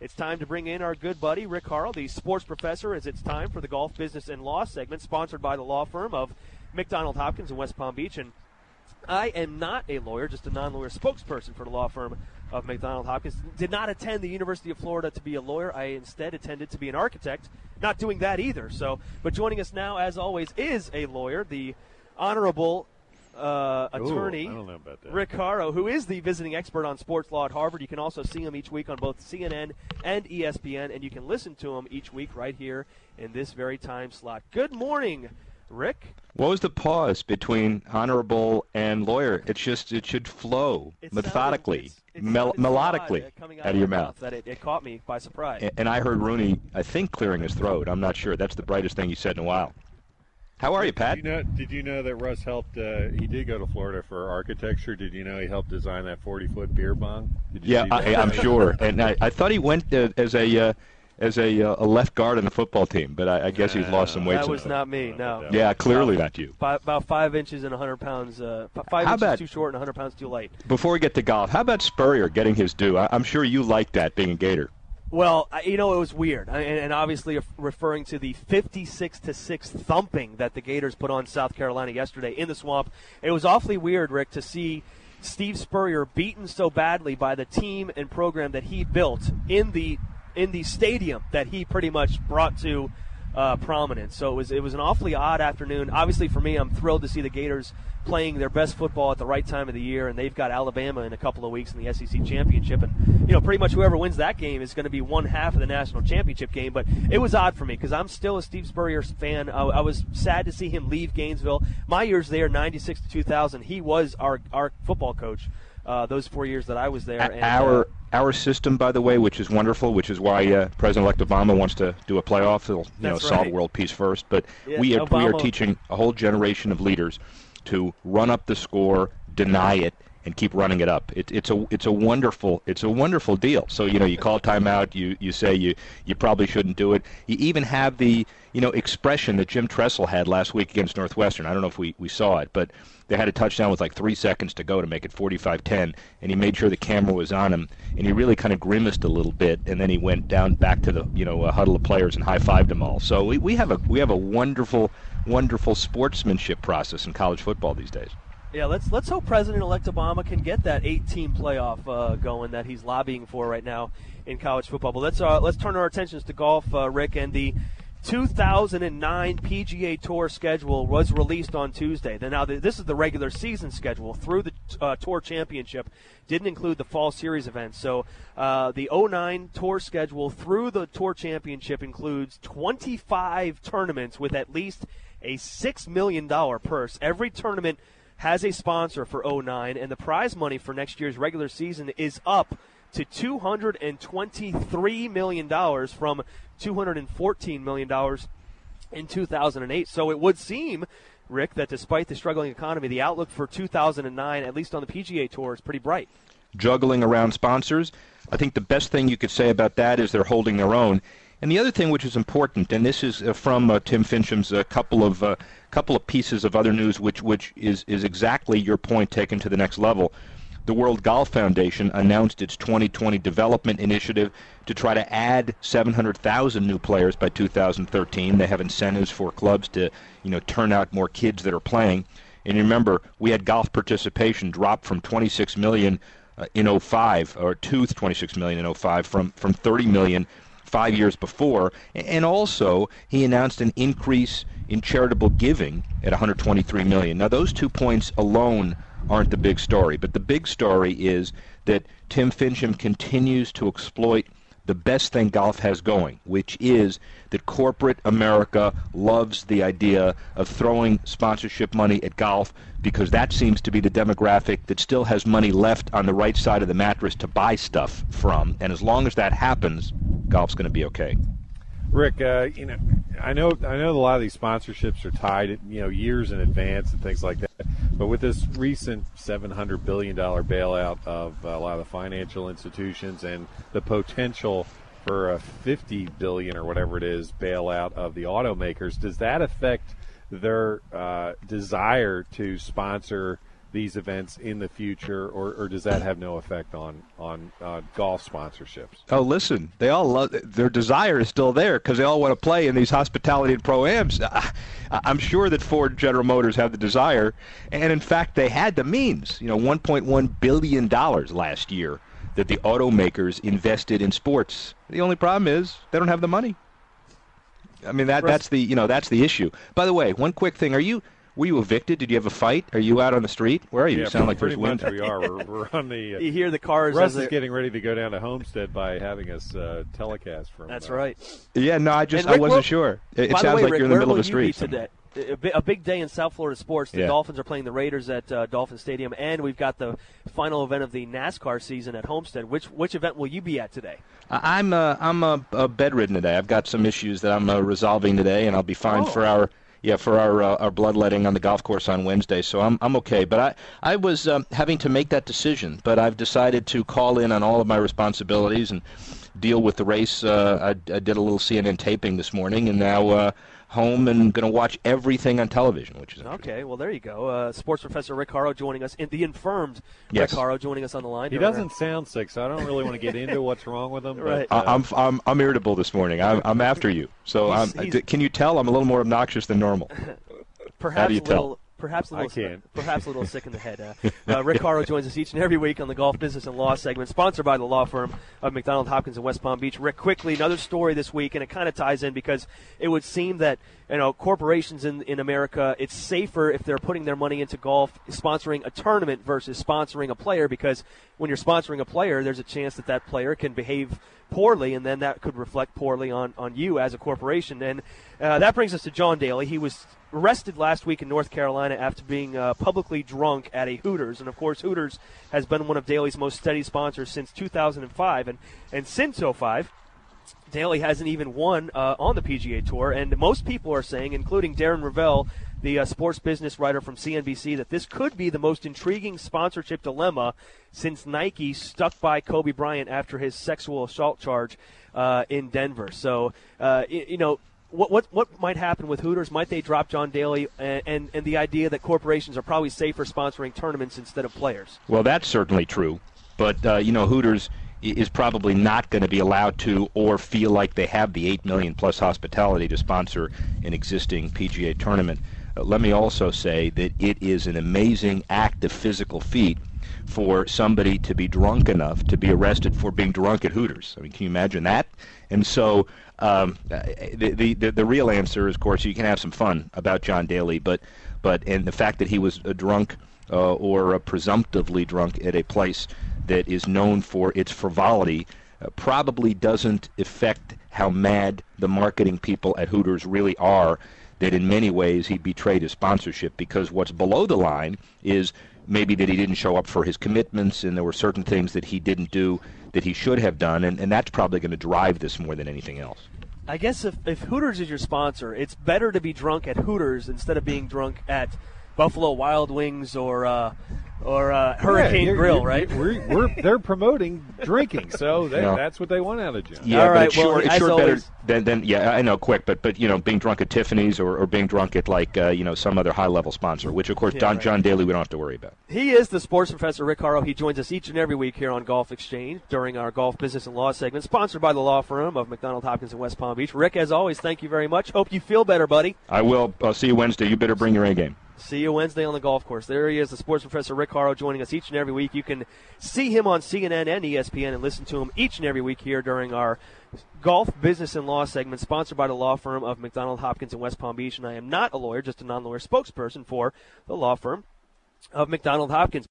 It's time to bring in our good buddy, Rick Harrell, the sports professor, as it's time for the Golf Business and Law segment, sponsored by the law firm of McDonald Hopkins in West Palm Beach. And I am not a lawyer, just a non-lawyer spokesperson for the law firm of McDonald Hopkins. Did not attend the University of Florida to be a lawyer. I instead attended to be an architect. Not doing that either. But joining us now, as always, is a lawyer, the Honorable attorney Rick Harrell, who is the visiting expert on sports law at Harvard. You can also see him each week on both CNN and ESPN, and you can listen to him each week right here in this very time slot. Good morning, Rick. What was the pause between honorable and lawyer? It should flow methodically, melodically out of your mouth. That it caught me by surprise. And I heard Rooney, I think, clearing his throat. I'm not sure. That's the brightest thing he said in a while. How are you, Pat? Did you know that Russ helped? He did go to Florida for architecture. Did you know he helped design that 40-foot beer bong? I'm sure. And I thought he went as a left guard on the football team, but I guess he's lost some weight. That was not me. No. Yeah, clearly not you. About 5 inches and 100 pounds. 5 inches too short and 100 pounds too light. Before we get to golf, how about Spurrier getting his due? I'm sure you like that, being a Gator. Well, it was weird, and obviously referring to the 56-6 thumping that the Gators put on South Carolina yesterday in the Swamp. It was awfully weird, Rick, to see Steve Spurrier beaten so badly by the team and program that he built in the stadium that he pretty much brought to prominence. So it was an awfully odd afternoon. Obviously, for me, I'm thrilled to see the Gators playing their best football at the right time of the year, and they've got Alabama in a couple of weeks in the SEC championship. And pretty much whoever wins that game is going to be one half of the national championship game. But it was odd for me because I'm still a Steve Spurrier fan. I was sad to see him leave Gainesville. My years there, 96 to 2000, he was our football coach. Those 4 years that I was there. And, our system, by the way, which is wonderful, which is why President-elect Obama wants to do a playoff. He'll solve world peace first. But we are teaching a whole generation of leaders to run up the score, deny it, and keep running it up. It's a wonderful deal. So you call timeout, you say you probably shouldn't do it. You even have the expression that Jim Tressel had last week against Northwestern. I don't know if we saw it, but they had a touchdown with like 3 seconds to go to make it 45-10, and he made sure the camera was on him, and he really kind of grimaced a little bit, and then he went down back to the a huddle of players and high-fived them all. So we have a wonderful sportsmanship process in college football these days. Yeah, let's hope President-elect Obama can get that 8-team playoff going that he's lobbying for right now in college football. But let's turn our attentions to golf, Rick, and the 2009 PGA Tour schedule was released on Tuesday. Now, this is the regular season schedule through the Tour Championship. Didn't include the Fall Series events. So the 09 Tour schedule through the Tour Championship includes 25 tournaments with at least a $6 million purse. Every tournament has a sponsor for 09, and the prize money for next year's regular season is up to $223 million from $214 million in 2008. So it would seem, Rick, that despite the struggling economy, the outlook for 2009, at least on the PGA Tour, is pretty bright. Juggling around sponsors, I think the best thing you could say about that is they're holding their own. And the other thing which is important, and this is from Tim Fincham's couple of pieces of other news, which is exactly your point taken to the next level. The World Golf Foundation announced its 2020 development initiative to try to add 700,000 new players by 2013. They have incentives for clubs to, turn out more kids that are playing. And remember, we had golf participation drop from 26 million in 05, or to 26 million in 05, from 30 million 5 years before. And also, he announced an increase in charitable giving at 123 million. Now, those 2 points alone aren't the big story, but the big story is that Tim Fincham continues to exploit the best thing golf has going, which is that corporate America loves the idea of throwing sponsorship money at golf because that seems to be the demographic that still has money left on the right side of the mattress to buy stuff from. And as long as that happens, golf's going to be okay. Rick, I know a lot of these sponsorships are tied, years in advance and things like that. But with this recent $700 billion bailout of a lot of the financial institutions and the potential for a $50 billion or whatever it is bailout of the automakers, does that affect their desire to sponsor these events in the future, or does that have no effect on golf sponsorships? Oh, listen, they all love their desire is still there because they all want to play in these hospitality and pro-ams. I'm sure that Ford and General Motors have the desire, and in fact, they had the means. $1.1 billion last year that the automakers invested in sports. The only problem is they don't have the money. I mean, that's the issue. By the way, one quick thing: were you evicted? Did you have a fight? Are you out on the street? Where are you? Yeah, You sound like pretty there's wind. much we are. We're on the. You hear the cars. Russ is getting ready to go down to Homestead by having us telecast from. That's right. Yeah, no, I Rick, wasn't sure. It by sounds the way, like Rick, you're in the where middle of will the you be street. today? A big day in South Florida sports. The Dolphins are playing the Raiders at Dolphin Stadium, and we've got the final event of the NASCAR season at Homestead. Which event will you be at today? I'm bedridden today. I've got some issues that I'm resolving today, and I'll be fine for our bloodletting on the golf course on Wednesday. So I'm okay. But I was having to make that decision, but I've decided to call in on all of my responsibilities and deal with the race. I did a little CNN taping this morning, and now home and going to watch everything on television, which is okay. Well, there you go. Sports professor Rick Horrow joining us, the infirmed Rick Horrow joining us on the line. He doesn't sound sick, so I don't really want to get into what's wrong with him. Right. But, I'm irritable this morning. I'm after you. So can you tell I'm a little more obnoxious than normal? Perhaps How do you tell? Perhaps a little sick in the head. Rick Horrow joins us each and every week on the Golf Business and Law segment, sponsored by the law firm of McDonald Hopkins in West Palm Beach. Rick, quickly, another story this week, and it kind of ties in because it would seem that corporations in America, it's safer if they're putting their money into golf, sponsoring a tournament versus sponsoring a player, because when you're sponsoring a player, there's a chance that player can behave poorly, and then that could reflect poorly on you as a corporation. And that brings us to John Daly. He was arrested last week in North Carolina after being publicly drunk at a Hooters. And, of course, Hooters has been one of Daly's most steady sponsors since 2005. And since 2005, Daly hasn't even won on the PGA Tour. And most people are saying, including Darren Ravel, the sports business writer from CNBC, that this could be the most intriguing sponsorship dilemma since Nike stuck by Kobe Bryant after his sexual assault charge in Denver. So, What might happen with Hooters? Might they drop John Daly and the idea that corporations are probably safer sponsoring tournaments instead of players? Well, that's certainly true. But, Hooters is probably not going to be allowed to or feel like they have the $8 million plus hospitality to sponsor an existing PGA tournament. Let me also say that it is an amazing act of physical feat for somebody to be drunk enough to be arrested for being drunk at Hooters. I mean, can you imagine that? And so the real answer is, of course, you can have some fun about John Daly, but the fact that he was drunk or presumptively drunk at a place that is known for its frivolity probably doesn't affect how mad the marketing people at Hooters really are, that in many ways he betrayed his sponsorship, because what's below the line is maybe that he didn't show up for his commitments and there were certain things that he didn't do that he should have done, and that's probably going to drive this more than anything else. I guess if Hooters is your sponsor, it's better to be drunk at Hooters instead of being drunk at Buffalo Wild Wings or Hurricane Grill, right? They're promoting drinking, so that's what they want out of John. Yeah, all right, but it's sure always, better than I know, quick, but being drunk at Tiffany's or being drunk at some other high level sponsor, which of course John Daly we don't have to worry about. He is the sports professor Rick Horrow. He joins us each and every week here on Golf Exchange during our Golf Business and Law segment, sponsored by the law firm of McDonald Hopkins in West Palm Beach. Rick, as always, thank you very much. Hope you feel better, buddy. I will. I'll see you Wednesday. You better bring your A game. See you Wednesday on the golf course. There he is, the sports professor Rick Horrow, joining us each and every week. You can see him on CNN and ESPN and listen to him each and every week here during our Golf Business and Law segment, sponsored by the law firm of McDonald Hopkins in West Palm Beach. And I am not a lawyer, just a non-lawyer spokesperson for the law firm of McDonald Hopkins.